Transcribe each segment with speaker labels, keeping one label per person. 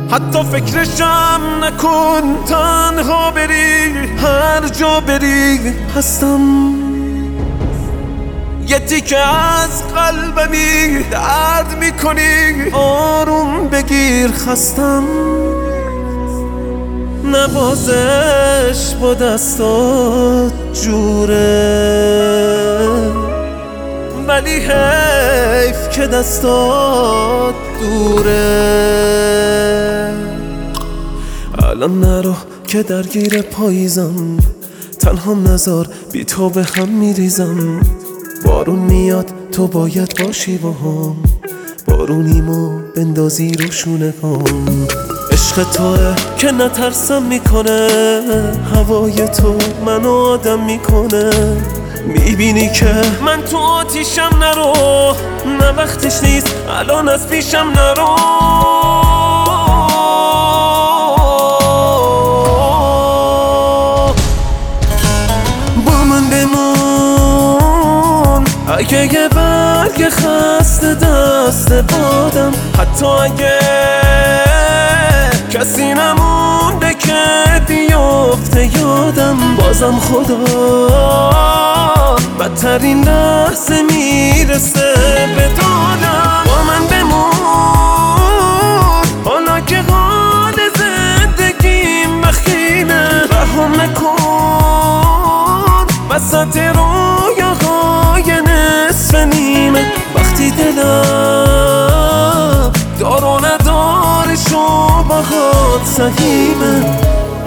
Speaker 1: حتی فکرشم نکن، تنها بری هر جا بری هستم. یه تیکه از قلبمی درد میکنی، آروم بگیر خستم. نوازش با دستات جوره، ولی حیف که دستات دوره. الان نرو که درگیر پاییزم، تنهام نذار بی تو به هم میریزم. بارون میاد تو باید باشی با هم، بارونیمو بندازی رو شونه هم. عشق توه که نترسم میکنه، هوای تو منو آدم میکنه. میبینی که من تو آتیشم، نرو نه وقتش نیست الان از پیشم نرو. با من بمون اگه یه برگ خسته دست بادم، حتی اگه کسی نمونده که بیفته یادم. بازم خدا بدترین لحظه میرسه به دادم. با من بمون حالا که حال زندگیم بخینه، رهم نکن وسط رویاهای نصف نیمه. وقتی دلم دار و ندارش و باهات سهیمه.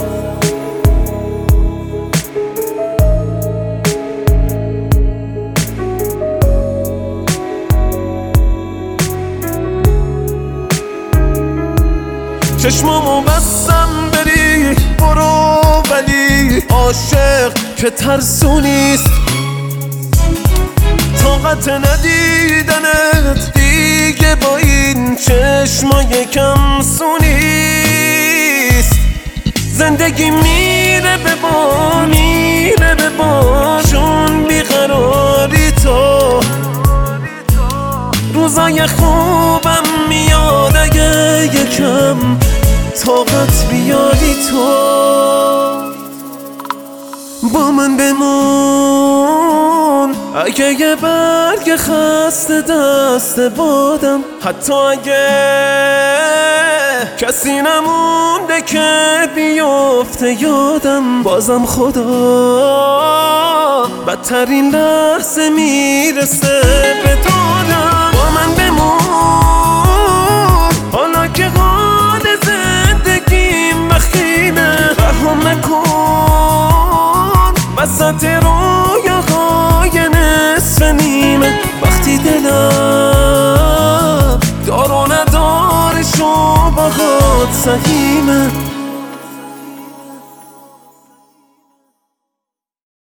Speaker 1: چشمامو بستم بری برو، ولی عاشق که ترسونیست. طاقت ندیدنت دیگه با این چشمای کم سونیست. زندگی میره به بار، میره به بار، چون بیقراری تو. روزای خوبم میاد اگه یکم طاقت بیاری تو. با من بمون اگه یه برگ خسته دست بادم، حتی اگه کسی نمونده که بیفته یادم. بازم خدا بدترین لحظه میرسه به دادم. با من بمون حالا که حال زندگیم بخینه، رهم نکن وسط رویاهای نصف نیمه. وقتی دلم دار و ندارش و باهات سهیمه.